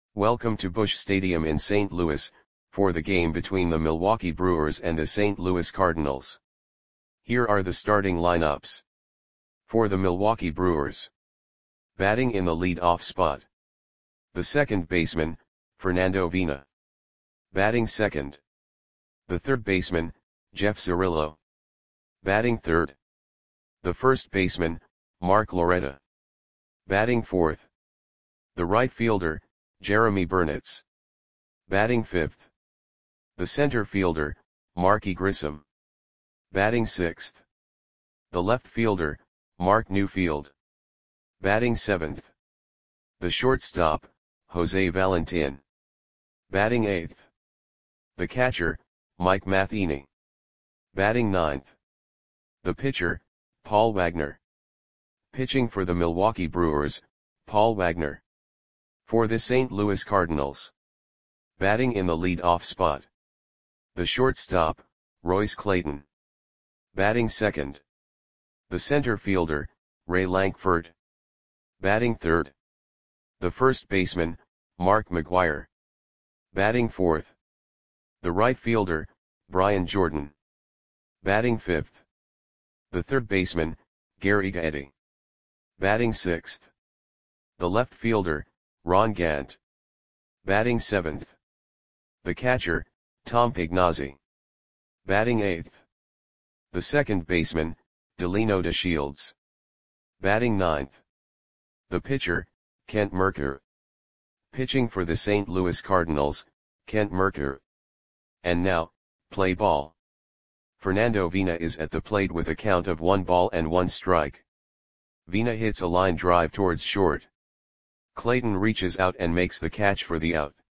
Welcome to Busch Stadium in St. Louis, for the game between the Milwaukee Brewers and the St. Louis Cardinals. Here are the starting lineups. For the Milwaukee Brewers. Batting in the lead-off spot. The second baseman, Fernando Vina. Batting second. The third baseman, Jeff Cirillo. Batting third. The first baseman, Mark Loretta. Batting fourth. The right fielder, Jeremy Burnitz. Batting fifth. The center fielder, Marky Grissom. Batting sixth. The left fielder, Mark Newfield. Batting seventh. The shortstop, Jose Valentin. Batting eighth. The catcher, Mike Matheny. Batting ninth. The pitcher, Paul Wagner. Pitching for the Milwaukee Brewers, Paul Wagner. For the St. Louis Cardinals. Batting in the lead-off spot. The shortstop, Royce Clayton. Batting second. The center fielder, Ray Lankford. Batting third. The first baseman, Mark McGwire. Batting fourth. The right fielder, Brian Jordan. Batting fifth. The third baseman, Gary Gaetti. Batting sixth. The left fielder, Ron Gant. Batting seventh. The catcher, Tom Pignazzi. Batting eighth. The second baseman, Delino DeShields. Batting ninth. The pitcher, Kent Mercker. Pitching for the St. Louis Cardinals, Kent Mercker. And now, play ball. Fernando Vina is at the plate with a count of 1-1 strike. Vina hits a line drive towards short. Clayton reaches out and makes the catch for the out.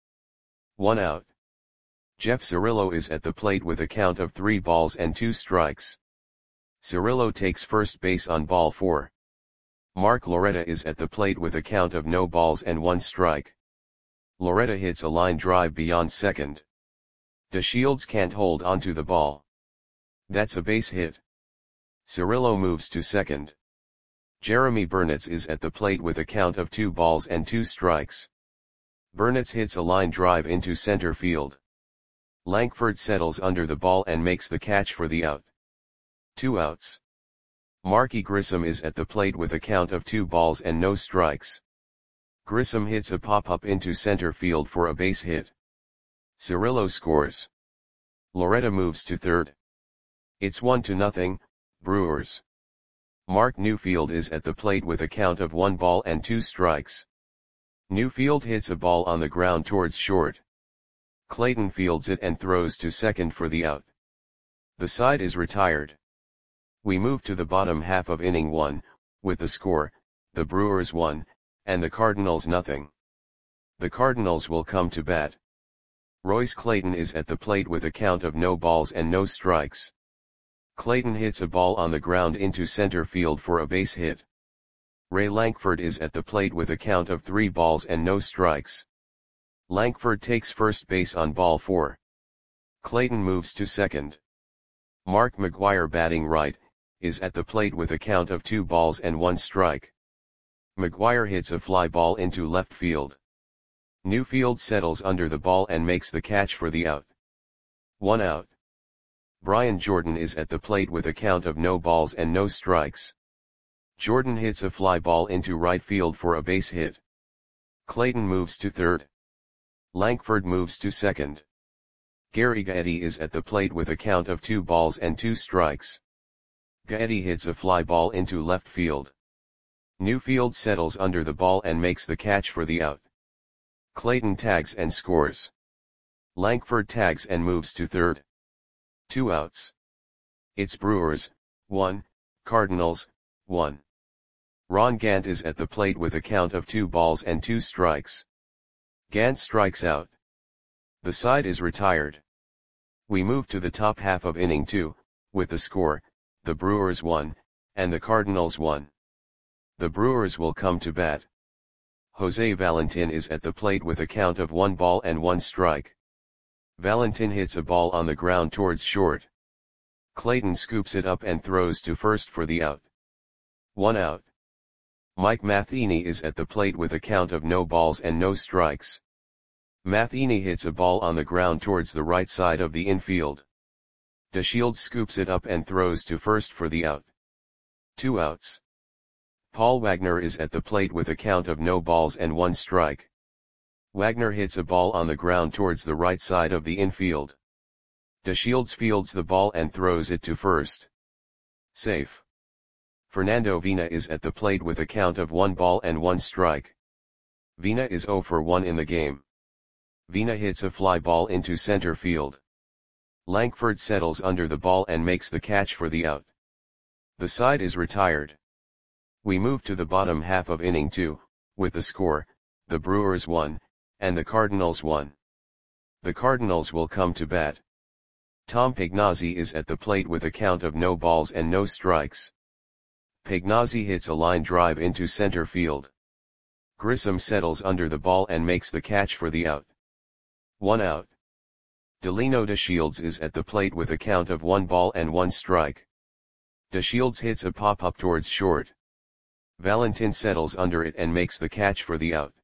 1 out. Jeff Cirillo is at the plate with a count of 3-2 strikes. Cirillo takes first base on ball 4. Mark Loretta is at the plate with a count of no balls and 1 strike. Loretta hits a line drive beyond second. DeShields can't hold onto the ball. That's a base hit. Cirillo moves to second. Jeremy Burnitz is at the plate with a count of 2-2 strikes. Burnitz hits a line drive into center field. Lankford settles under the ball and makes the catch for the out. 2 outs. Marky Grissom is at the plate with a count of 2 strikes. Grissom hits a pop-up into center field for a base hit. Cirillo scores. Loretta moves to third. It's 1-0, Brewers. Mark Newfield is at the plate with a count of 1-2 strikes. Newfield hits a ball on the ground towards short. Clayton fields it and throws to second for the out. The side is retired. We move to the bottom half of inning 1, with the score, the Brewers 1, and the Cardinals 0. The Cardinals will come to bat. Royce Clayton is at the plate with a count of no balls and no strikes. Clayton hits a ball on the ground into center field for a base hit. Ray Lankford is at the plate with a count of 3 balls and no strikes. Lankford takes first base on ball 4. Clayton moves to second. Mark McGwire, batting right, is at the plate with a count of 2 balls and 1 strike. McGwire hits a fly ball into left field. Newfield settles under the ball and makes the catch for the out. 1 out. Brian Jordan is at the plate with a count of no balls and no strikes. Jordan hits a fly ball into right field for a base hit. Clayton moves to third. Lankford moves to second. Gary Gaetti is at the plate with a count of 2 strikes. Gaetti hits a fly ball into left field. Newfield settles under the ball and makes the catch for the out. Clayton tags and scores. Lankford tags and moves to third. 2 outs. It's Brewers 1, Cardinals 1. Ron Gant is at the plate with a count of 2 strikes. Gant strikes out. The side is retired. We move to the top half of inning 2, with the score, the Brewers 1, and the Cardinals 1. The Brewers will come to bat. Jose Valentin is at the plate with a count of 1 strike. Valentin hits a ball on the ground towards short. Clayton scoops it up and throws to first for the out. 1 out. Mike Matheny is at the plate with a count of no balls and no strikes. Matheny hits a ball on the ground towards the right side of the infield. DeShields scoops it up and throws to first for the out. 2 outs. Paul Wagner is at the plate with a count of no balls and 1 strike. Wagner hits a ball on the ground towards the right side of the infield. DeShields fields the ball and throws it to first. Safe. Fernando Vina is at the plate with a count of 1 ball and 1 strike. Vina is 0 for 1 in the game. Vina hits a fly ball into center field. Lankford settles under the ball and makes the catch for the out. The side is retired. We move to the bottom half of inning 2, with the score, the Brewers 1, and the Cardinals 1. The Cardinals will come to bat. Tom Pagnozzi is at the plate with a count of no balls and no strikes. Pagnozzi hits a line drive into center field. Grissom settles under the ball and makes the catch for the out. 1 out. Delino DeShields is at the plate with a count of 1 ball and 1 strike. DeShields hits a pop-up towards short. Valentin settles under it and makes the catch for the out.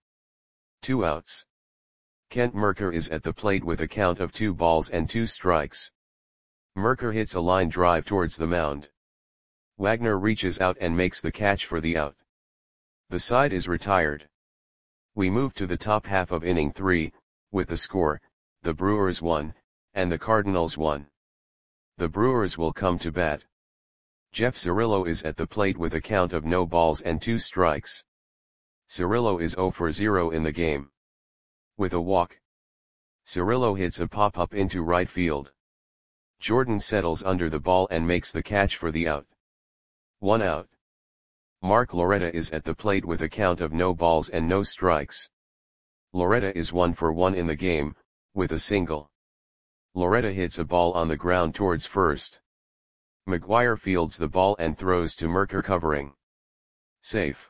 2 outs. Kent Mercker is at the plate with a count of 2 balls and 2 strikes. Mercker hits a line drive towards the mound. Wagner reaches out and makes the catch for the out. The side is retired. We move to the top half of inning 3, with the score, the Brewers 1, and the Cardinals 1. The Brewers will come to bat. Jeff Cirillo is at the plate with a count of no balls and 2 strikes. Cirillo is 0 for 0 in the game. With a walk. Cirillo hits a pop-up into right field. Jordan settles under the ball and makes the catch for the out. 1 out. Mark Loretta is at the plate with a count of no balls and no strikes. Loretta is 1 for 1 in the game, with a single. Loretta hits a ball on the ground towards first. McGuire fields the ball and throws to Mercker covering. Safe.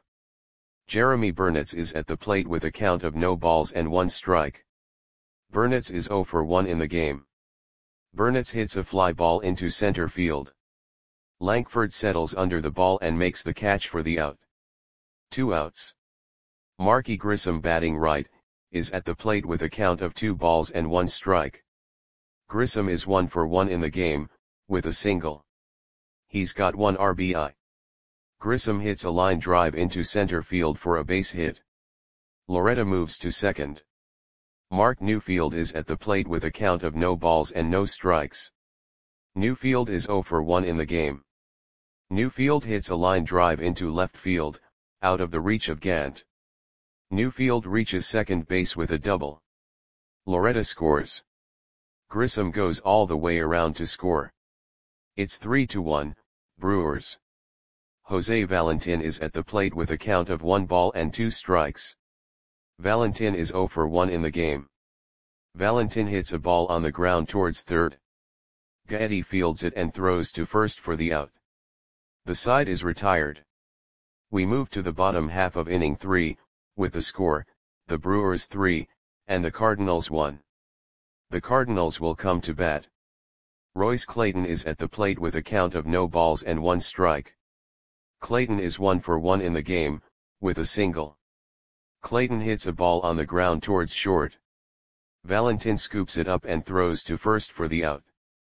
Jeremy Burnitz is at the plate with a count of no balls and 1 strike. Burnitz is 0 for 1 in the game. Burnitz hits a fly ball into center field. Lankford settles under the ball and makes the catch for the out. 2 outs. Marky Grissom batting right, is at the plate with a count of 2 balls and 1 strike. Grissom is 1 for 1 in the game, with a single. He's got 1 RBI. Grissom hits a line drive into center field for a base hit. Loretta moves to second. Mark Newfield is at the plate with a count of no balls and no strikes. Newfield is 0 for 1 in the game. Newfield hits a line drive into left field, out of the reach of Gant. Newfield reaches second base with a double. Loretta scores. Grissom goes all the way around to score. It's 3-1, Brewers. Jose Valentin is at the plate with a count of 1 ball and 2 strikes. Valentin is 0 for 1 in the game. Valentin hits a ball on the ground towards third. Gaetti fields it and throws to first for the out. The side is retired. We move to the bottom half of inning 3, with the score, the Brewers 3, and the Cardinals 1. The Cardinals will come to bat. Royce Clayton is at the plate with a count of no balls and 1 strike. Clayton is 1 for 1 in the game, with a single. Clayton hits a ball on the ground towards short. Valentin scoops it up and throws to first for the out.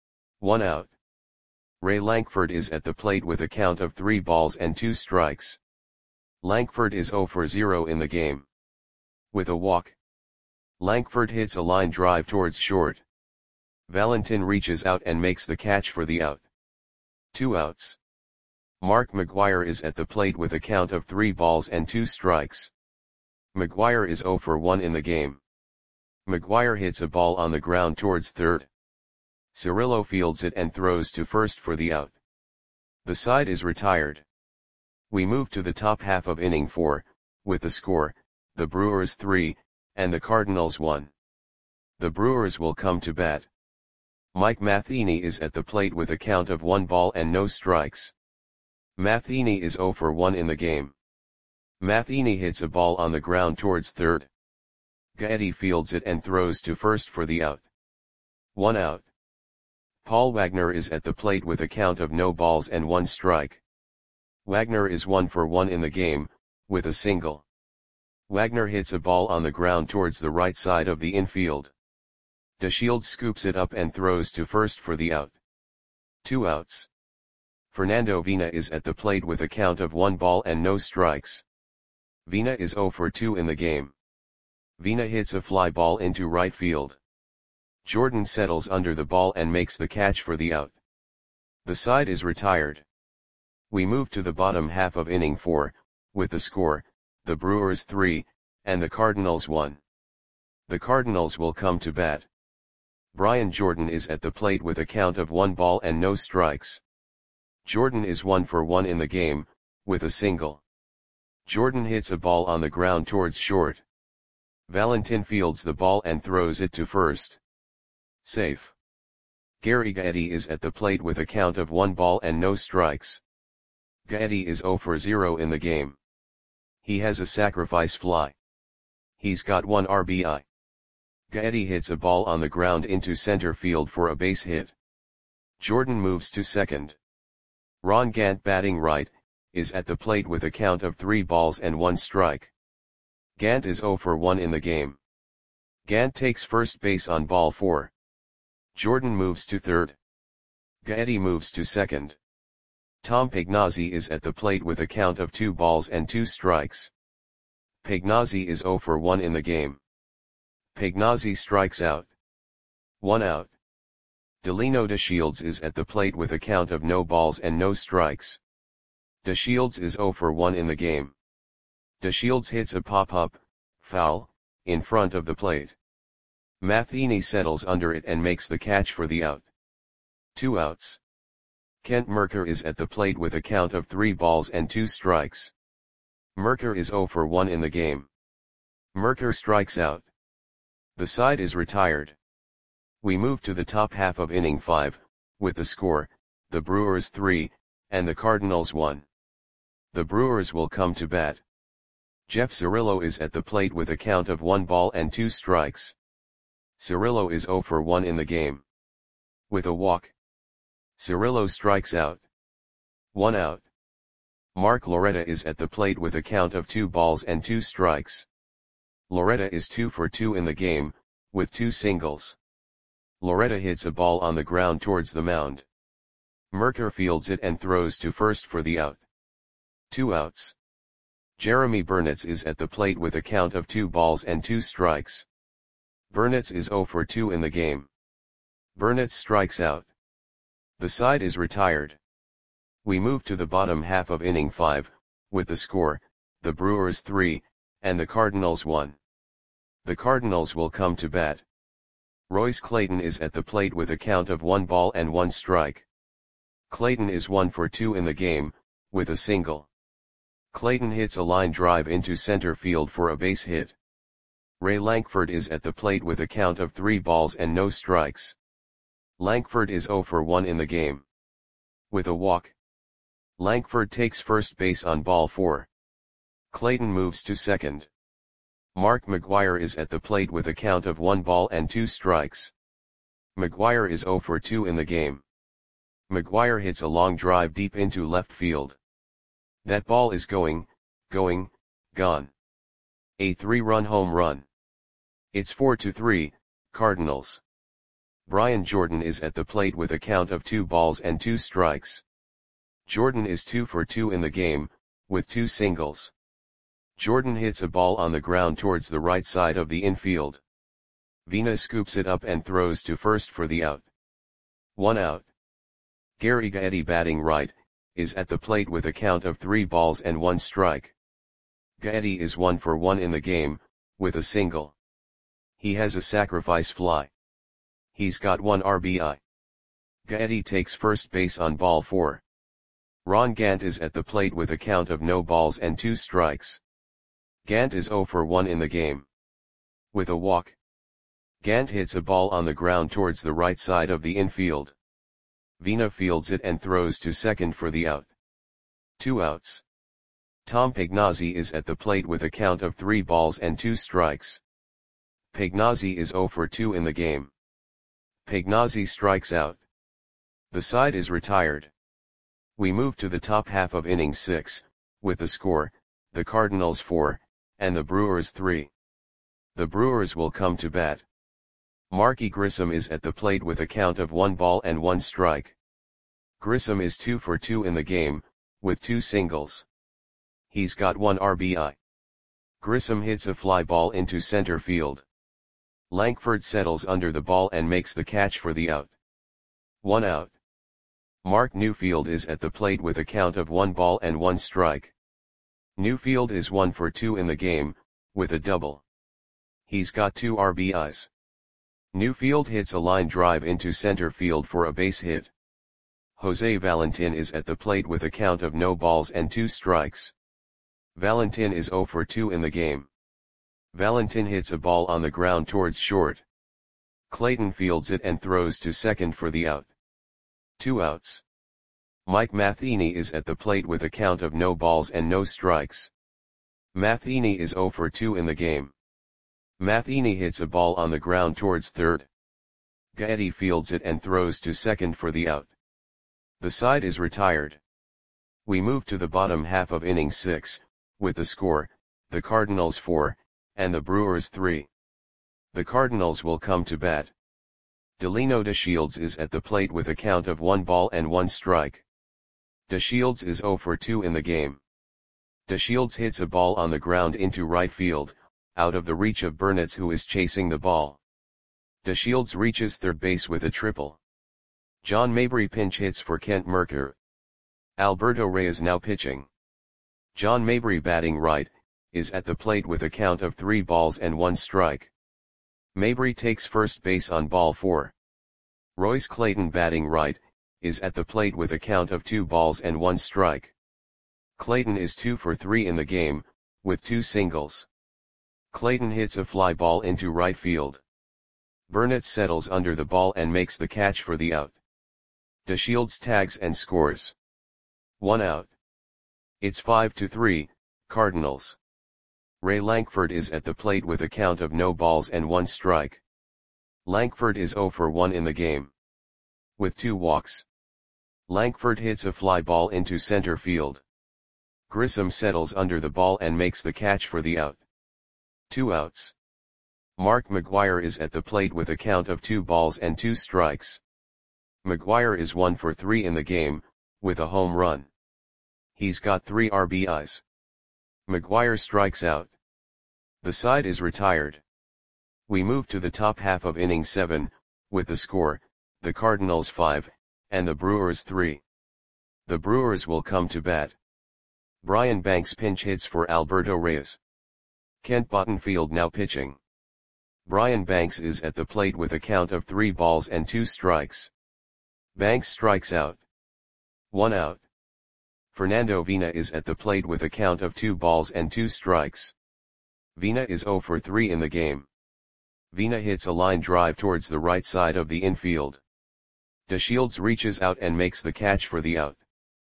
1 out. Ray Lankford is at the plate with a count of 3 balls and 2 strikes. Lankford is 0 for 0 in the game. With a walk. Lankford hits a line drive towards short. Valentin reaches out and makes the catch for the out. 2 outs. Mark McGuire is at the plate with a count of 3 balls and 2 strikes. McGuire is 0 for 1 in the game. McGuire hits a ball on the ground towards third. Cirillo fields it and throws to first for the out. The side is retired. We move to the top half of inning 4, with the score, the Brewers 3, and the Cardinals 1. The Brewers will come to bat. Mike Matheny is at the plate with a count of 1 ball and no strikes. Matheny is 0 for 1 in the game. Matheny hits a ball on the ground towards third. Gaetti fields it and throws to first for the out. 1 out. Paul Wagner is at the plate with a count of no balls and 1 strike. Wagner is 1 for 1 in the game, with a single. Wagner hits a ball on the ground towards the right side of the infield. DeShields scoops it up and throws to first for the out. 2 outs. Fernando Vina is at the plate with a count of 1 ball and no strikes. Vina is 0 for 2 in the game. Vina hits a fly ball into right field. Jordan settles under the ball and makes the catch for the out. The side is retired. We move to the bottom half of inning 4, with the score, the Brewers 3, and the Cardinals 1. The Cardinals will come to bat. Brian Jordan is at the plate with a count of 1 ball and no strikes. Jordan is 1 for 1 in the game, with a single. Jordan hits a ball on the ground towards short. Valentin fields the ball and throws it to first. Safe. Gary Gaetti is at the plate with a count of 1 ball and no strikes. Gaetti is 0 for 0 in the game. He has a sacrifice fly. He's got 1 RBI. Gaetti hits a ball on the ground into center field for a base hit. Jordan moves to second. Ron Gant, batting right, is at the plate with a count of 3 balls and 1 strike. Gant is 0 for 1 in the game. Gant takes first base on ball 4. Jordan moves to third. Gaetti moves to second. Tom Pagnozzi is at the plate with a count of 2 balls and 2 strikes. Pagnozzi is 0 for 1 in the game. Pagnozzi strikes out. 1 out. Delino DeShields is at the plate with a count of no balls and no strikes. DeShields is 0 for 1 in the game. DeShields hits a pop-up, foul, in front of the plate. Matheny settles under it and makes the catch for the out. 2 outs. Kent Mercker is at the plate with a count of 3 balls and 2 strikes. Mercker is 0 for 1 in the game. Mercker strikes out. The side is retired. We move to the top half of inning 5, with the score, the Brewers 3, and the Cardinals 1. The Brewers will come to bat. Jeff Cirillo is at the plate with a count of 1 ball and 2 strikes. Cirillo is 0 for 1 in the game. With a walk. Cirillo strikes out. 1 out. Mark Loretta is at the plate with a count of 2 balls and 2 strikes. Loretta is 2 for 2 in the game, with 2 singles. Loretta hits a ball on the ground towards the mound. Mercker fields it and throws to first for the out. 2 outs. Jeremy Burnitz is at the plate with a count of 2 balls and 2 strikes. Burnitz is 0 for 2 in the game. Burnitz strikes out. The side is retired. We move to the bottom half of inning 5, with the score, the Brewers 3, and the Cardinals 1. The Cardinals will come to bat. Royce Clayton is at the plate with a count of 1 ball and 1 strike. Clayton is 1 for 2 in the game, with a single. Clayton hits a line drive into center field for a base hit. Ray Lankford is at the plate with a count of 3 balls and no strikes. Lankford is 0 for 1 in the game. With a walk. Lankford takes first base on ball 4. Clayton moves to second. Mark McGwire is at the plate with a count of 1 ball and 2 strikes. McGwire is 0 for 2 in the game. McGwire hits a long drive deep into left field. That ball is gone. A 3-run home run. It's 4-3, Cardinals. Brian Jordan is at the plate with a count of 2 balls and 2 strikes. Jordan is 2 for 2 in the game, with 2 singles. Jordan hits a ball on the ground towards the right side of the infield. Vina scoops it up and throws to first for the out. 1 out. Gary Gaetti, batting right, is at the plate with a count of 3 balls and 1 strike. Gaetti is 1 for 1 in the game, with a single. He has a sacrifice fly. He's got 1 RBI. Gaetti takes first base on ball 4. Ron Gant is at the plate with a count of no balls and 2 strikes. Gant is 0 for 1 in the game. With a walk. Gant hits a ball on the ground towards the right side of the infield. Vina fields it and throws to second for the out. 2 outs. Tom Pagnozzi is at the plate with a count of 3 balls and 2 strikes. Pagnozzi is 0 for 2 in the game. Pagnozzi strikes out. The side is retired. We move to the top half of inning 6, with the score, the Cardinals 4, and the Brewers 3. The Brewers will come to bat. Marky Grissom is at the plate with a count of 1 ball and 1 strike. Grissom is 2 for 2 in the game, with 2 singles. He's got 1 RBI. Grissom hits a fly ball into center field. Lankford settles under the ball and makes the catch for the out. 1 out. Mark Newfield is at the plate with a count of 1 ball and 1 strike. Newfield is 1 for 2 in the game, with a double. He's got 2 RBIs. Newfield hits a line drive into center field for a base hit. Jose Valentin is at the plate with a count of no balls and 2 strikes. Valentin is 0 for 2 in the game. Valentin hits a ball on the ground towards short. Clayton fields it and throws to second for the out. 2 outs. Mike Matheny is at the plate with a count of no balls and no strikes. Matheny is 0 for 2 in the game. Matheny hits a ball on the ground towards third. Gaetti fields it and throws to second for the out. The side is retired. We move to the bottom half of inning 6, with the score, the Cardinals 4, and the Brewers 3. The Cardinals will come to bat. Delino DeShields is at the plate with a count of 1 ball and 1 strike. DeShields is 0 for 2 in the game. DeShields hits a ball on the ground into right field, out of the reach of Burnitz, who is chasing the ball. DeShields reaches third base with a triple. John Mabry pinch hits for Kent Mercker. Alberto Reyes now pitching. John Mabry batting right, is at the plate with a count of 3 balls and 1 strike. Mabry takes first base on ball 4. Royce Clayton batting right, is at the plate with a count of 2 balls and 1 strike. Clayton is 2 for 3 in the game, with 2 singles. Clayton hits a fly ball into right field. Burnett settles under the ball and makes the catch for the out. DeShields tags and scores. 1 out. It's 5-3, Cardinals. Ray Lankford is at the plate with a count of no balls and 1 strike. Lankford is 0 for 1 in the game, with 2 walks. Lankford hits a fly ball into center field. Grissom settles under the ball and makes the catch for the out. 2 outs. Mark McGwire is at the plate with a count of 2 balls and 2 strikes. McGwire is 1 for 3 in the game, with a home run. He's got 3 RBIs. McGwire strikes out. The side is retired. We move to the top half of inning 7, with the score, the Cardinals 5, and the Brewers 3. The Brewers will come to bat. Brian Banks pinch hits for Alberto Reyes. Kent Bottenfield now pitching. Brian Banks is at the plate with a count of 3 balls and 2 strikes. Banks strikes out. 1 out. Fernando Vina is at the plate with a count of 2 balls and 2 strikes. Vina is 0 for 3 in the game. Vina hits a line drive towards the right side of the infield. DeShields reaches out and makes the catch for the out.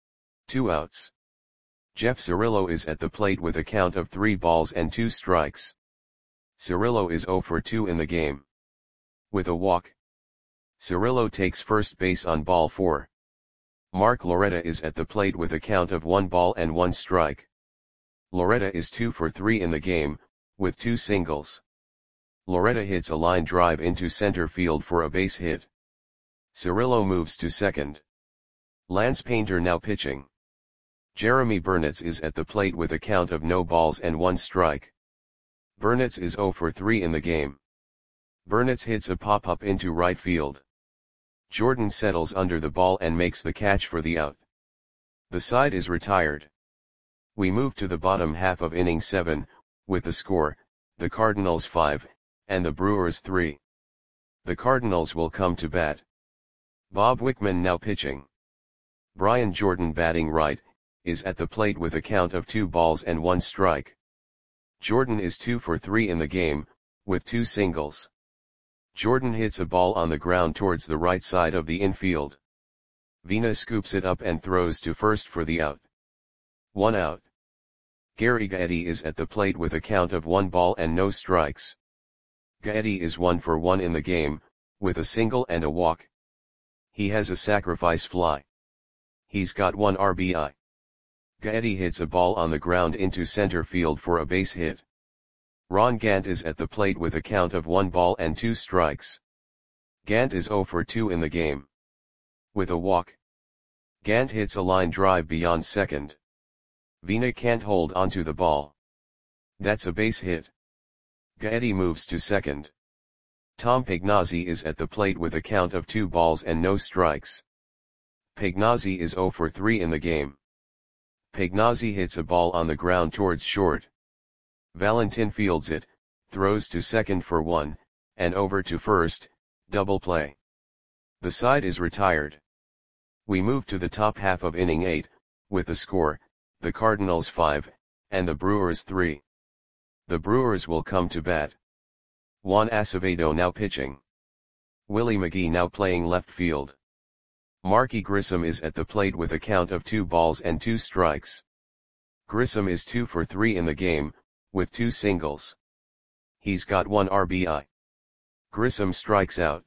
2 outs. Jeff Cirillo is at the plate with a count of 3 balls and 2 strikes. Cirillo is 0 for 2 in the game, with a walk. Cirillo takes first base on ball 4. Mark Loretta is at the plate with a count of 1 ball and 1 strike. Loretta is 2 for 3 in the game, with 2 singles. Loretta hits a line drive into center field for a base hit. Cirillo moves to second. Lance Painter now pitching. Jeremy Burnitz is at the plate with a count of no balls and 1 strike. Burnitz is 0 for 3 in the game. Burnitz hits a pop-up into right field. Jordan settles under the ball and makes the catch for the out. The side is retired. We move to the bottom half of inning 7, with the score, the Cardinals 5, and the Brewers 3. The Cardinals will come to bat. Bob Wickman now pitching. Brian Jordan batting right, is at the plate with a count of 2 balls and 1 strike. Jordan is 2 for 3 in the game, with 2 singles. Jordan hits a ball on the ground towards the right side of the infield. Vina scoops it up and throws to first for the out. 1 out. Gary Gaetti is at the plate with a count of 1 ball and no strikes. Gaetti is 1 for 1 in the game, with a single and a walk. He has a sacrifice fly. He's got 1 RBI. Gaetti hits a ball on the ground into center field for a base hit. Ron Gant is at the plate with a count of 1 ball and 2 strikes. Gant is 0 for 2 in the game. With a walk, Gant hits a line drive beyond second. Vina can't hold onto the ball. That's a base hit. Gaetti moves to second. Tom Pagnozzi is at the plate with a count of 2 balls and no strikes. Pagnozzi is 0 for 3 in the game. Pagnozzi hits a ball on the ground towards short. Valentin fields it, throws to second for 1, and over to first, double play. The side is retired. We move to the top half of inning 8, with the score, the Cardinals 5, and the Brewers 3. The Brewers will come to bat. Juan Acevedo now pitching. Willie McGee now playing left field. Marky Grissom is at the plate with a count of 2 balls and 2 strikes. Grissom is 2 for 3 in the game, with 2 singles. He's got 1 RBI. Grissom strikes out.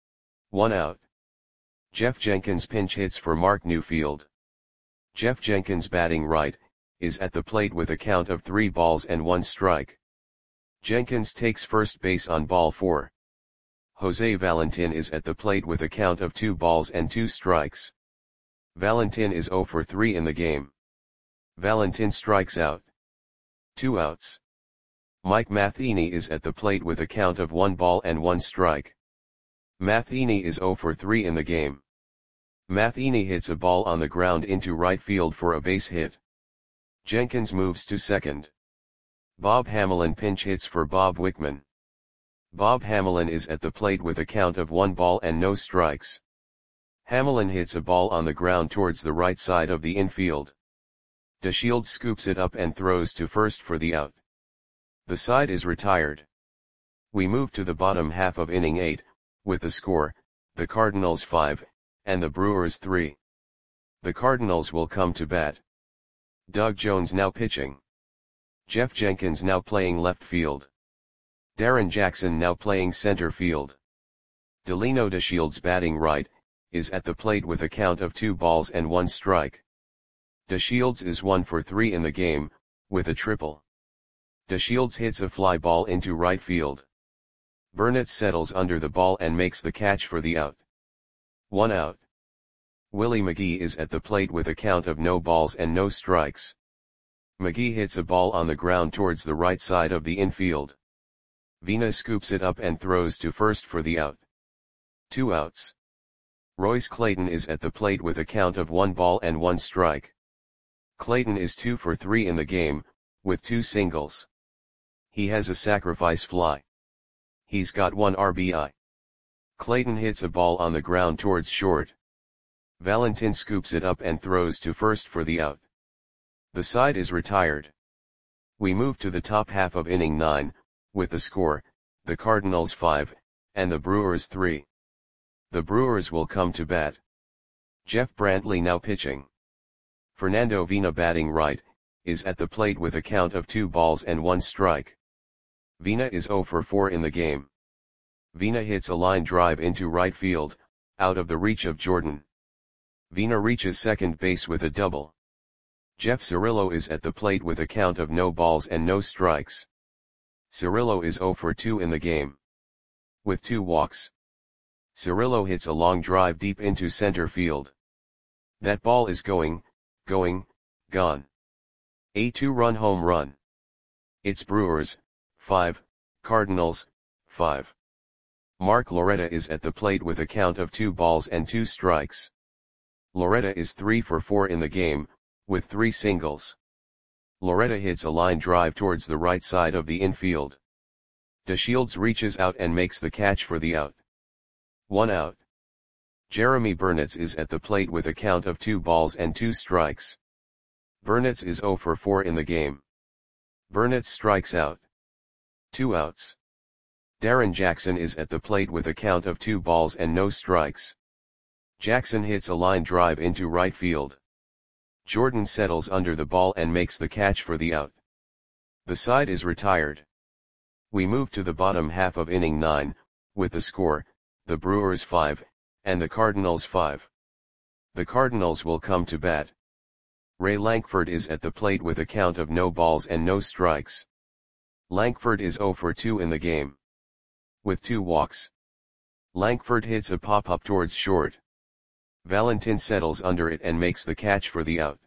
1 out. Jeff Jenkins pinch hits for Mark Newfield. Jeff Jenkins batting right, is at the plate with a count of 3 balls and 1 strike. Jenkins takes first base on ball 4. Jose Valentin is at the plate with a count of 2 balls and 2 strikes. Valentin is 0 for 3 in the game. Valentin strikes out. 2 outs. Mike Matheny is at the plate with a count of 1 ball and 1 strike. Matheny is 0 for 3 in the game. Matheny hits a ball on the ground into right field for a base hit. Jenkins moves to second. Bob Hamelin pinch hits for Bob Wickman. Bob Hamelin is at the plate with a count of 1 ball and no strikes. Hamelin hits a ball on the ground towards the right side of the infield. DeShields scoops it up and throws to first for the out. The side is retired. We move to the bottom half of inning 8, with the score, the Cardinals 5, and the Brewers 3. The Cardinals will come to bat. Doug Jones now pitching. Jeff Jenkins now playing left field. Darren Jackson now playing center field. Delino DeShields batting right, is at the plate with a count of 2 balls and 1 strike. DeShields is 1 for 3 in the game, with a triple. DeShields hits a fly ball into right field. Burnett settles under the ball and makes the catch for the out. 1 out. Willie McGee is at the plate with a count of no balls and no strikes. McGee hits a ball on the ground towards the right side of the infield. Vina scoops it up and throws to first for the out. 2 outs. Royce Clayton is at the plate with a count of 1 ball and 1 strike. Clayton is 2 for 3 in the game, with 2 singles. He has a sacrifice fly. He's got 1 RBI. Clayton hits a ball on the ground towards short. Valentin scoops it up and throws to first for the out. The side is retired. We move to the top half of inning 9, with the score, the Cardinals 5, and the Brewers 3. The Brewers will come to bat. Jeff Brantley now pitching. Fernando Vina batting right, is at the plate with a count of 2 balls and 1 strike. Vina is 0 for 4 in the game. Vina hits a line drive into right field, out of the reach of Jordan. Vina reaches second base with a double. Jeff Cirillo is at the plate with a count of no balls and no strikes. Cirillo is 0 for 2 in the game. With 2 walks. Cirillo hits a long drive deep into center field. That ball is gone. A 2-run home run. It's Brewers, 5, Cardinals, 5. Mark Loretta is at the plate with a count of 2 balls and 2 strikes. Loretta is 3 for 4 in the game, with 3 singles. Loretta hits a line drive towards the right side of the infield. DeShields reaches out and makes the catch for the out. 1 out. Jeremy Burnett is at the plate with a count of 2 balls and 2 strikes. Burnett is 0 for 4 in the game. Burnett strikes out. 2 outs. Darren Jackson is at the plate with a count of 2 balls and no strikes. Jackson hits a line drive into right field. Jordan settles under the ball and makes the catch for the out. The side is retired. We move to the bottom half of inning 9, with the score, the Brewers 5, and the Cardinals 5. The Cardinals will come to bat. Ray Lankford is at the plate with a count of no balls and no strikes. Lankford is 0 for 2 in the game. With 2 walks. Lankford hits a pop-up towards short. Valentin settles under it and makes the catch for the out.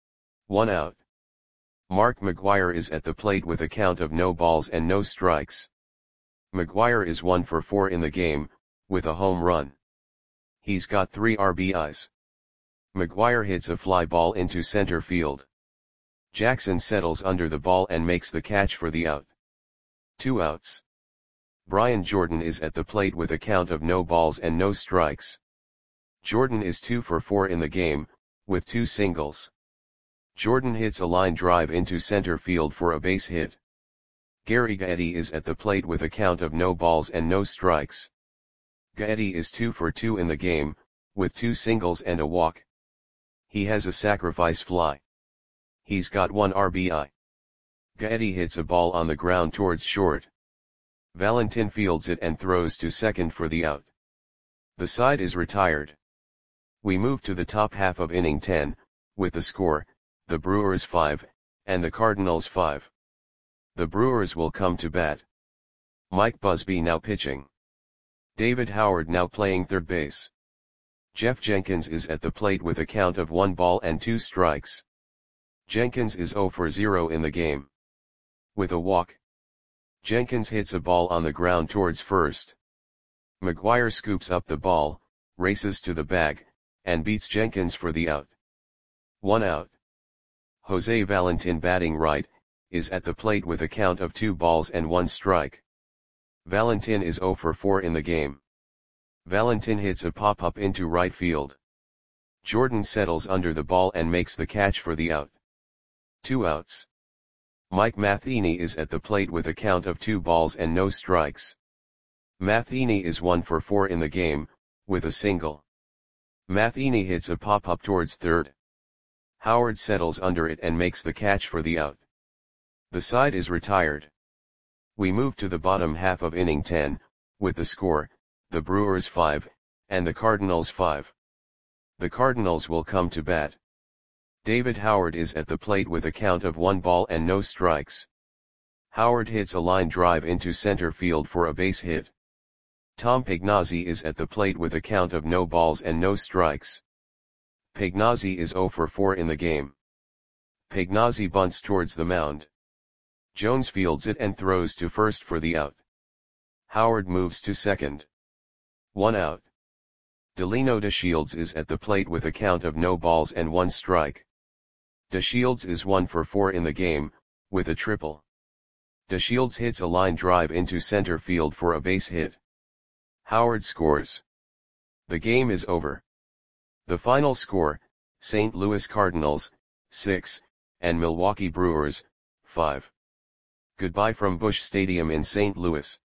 1 out. Mark McGwire is at the plate with a count of no balls and no strikes. McGwire is 1 for 4 in the game, with a home run. He's got 3 RBIs. McGwire hits a fly ball into center field. Jackson settles under the ball and makes the catch for the out. 2 outs. Brian Jordan is at the plate with a count of no balls and no strikes. Jordan is 2 for 4 in the game, with 2 singles. Jordan hits a line drive into center field for a base hit. Gary Gaetti is at the plate with a count of no balls and no strikes. Gaetti is 2 for 2 in the game, with 2 singles and a walk. He has a sacrifice fly. He's got 1 RBI. Gaetti hits a ball on the ground towards short. Valentin fields it and throws to second for the out. The side is retired. We move to the top half of inning 10, with the score, the Brewers 5, and the Cardinals 5. The Brewers will come to bat. Mike Busby now pitching. David Howard now playing third base. Jeff Jenkins is at the plate with a count of 1 ball and 2 strikes. Jenkins is 0 for 0 in the game. With a walk. Jenkins hits a ball on the ground towards first. McGwire scoops up the ball, races to the bag, and beats Jenkins for the out. 1 out. Jose Valentin batting right, is at the plate with a count of 2 balls and 1 strike. Valentin is 0 for 4 in the game. Valentin hits a pop-up into right field. Jordan settles under the ball and makes the catch for the out. 2 outs. Mike Matheny is at the plate with a count of 2 balls and no strikes. Matheny is 1 for 4 in the game, with a single. Matheny hits a pop-up towards third. Howard settles under it and makes the catch for the out. The side is retired. We move to the bottom half of inning 10, with the score, the Brewers 5, and the Cardinals 5. The Cardinals will come to bat. David Howard is at the plate with a count of 1 ball and no strikes. Howard hits a line drive into center field for a base hit. Tom Pagnozzi is at the plate with a count of no balls and no strikes. Pagnozzi is 0 for 4 in the game. Pagnozzi bunts towards the mound. Jones fields it and throws to first for the out. Howard moves to second. 1 out. Delino DeShields is at the plate with a count of no balls and 1 strike. DeShields is 1 for 4 in the game, with a triple. DeShields hits a line drive into center field for a base hit. Howard scores. The game is over. The final score, St. Louis Cardinals, 6, and Milwaukee Brewers, 5. Goodbye from Busch Stadium in St. Louis.